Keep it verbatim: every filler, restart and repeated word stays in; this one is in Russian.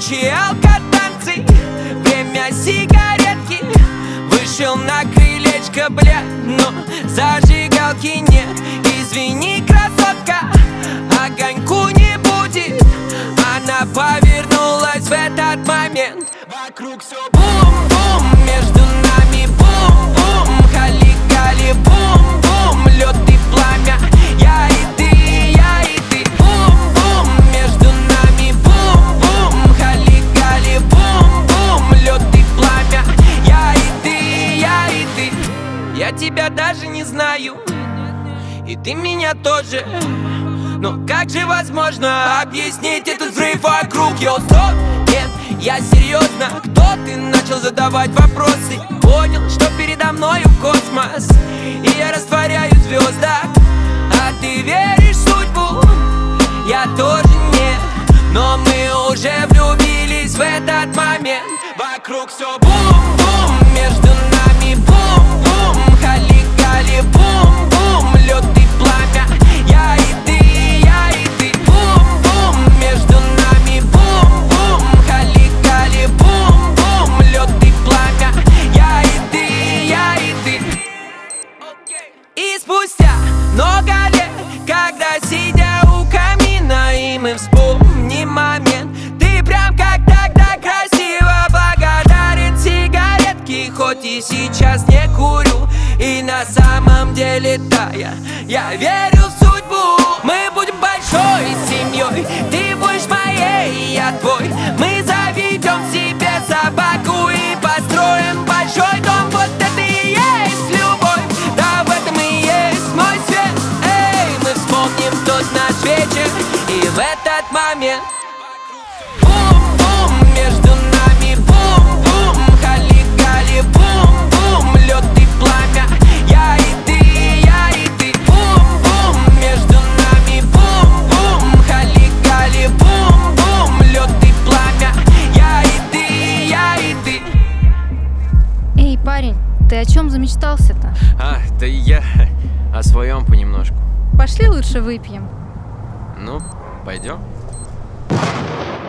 Ночи алкотанцы, время сигаретки. Вышел на крылечко, бля, но зажигалки нет. Извини, красотка, огоньку не будет. Она повернулась в этот момент. Вокруг все бум-бум, между нами бум-бум. Хали-гали, бум-бум, лед и пламя. Я и ты, я и ты. Бум-бум, между нами бум-бум. Хали-гали, бум-бум, лед и пламя. Я и ты, я и ты. Я тебя даже не знаю, и ты меня тоже. Но как же возможно объяснить этот взрыв вокруг? Йо, стоп, нет, я серьезно. Кто ты? Начал задавать вопросы. Понял, что передо мною космос, и я растворяюсь в звездах. А ты веришь в судьбу? Я тоже нет. Но мы уже влюбились в этот момент. Вокруг все бум-бум, между нами бум-бум. Хали-гали, бум-бум, лед и пламя. Я и ты, я и ты. Бум-бум, между нами бум-бум. Хали-гали, бум-бум, лед и пламя. Я и ты, я и ты. И спустя много лет, когда сидя у камина, и мы вспомним момент, ты прям как тогда красиво, благодарен сигаретке. Хоть и сейчас не курю, и на самом деле тая, я верю в судьбу. Мы будем большой семьей, ты будешь моей, я твой. Мы заведем себе собаку и построим большой дом. Вот это и есть любовь, да, в этом и есть мой свет. Эй, мы вспомним тот наш вечер, и в этот момент бум-бум, между нами бум-бум. Хали-гали, бум-бум, лед и пламя. Я и ты, я и ты. Бум-бум, между нами бум-бум. Хали-гали, бум-бум, лед и пламя. Я и ты, я и ты. Эй, парень, ты о чем замечтался-то? А, да я о своем понемножку. Пошли лучше выпьем. Ну, пойдем.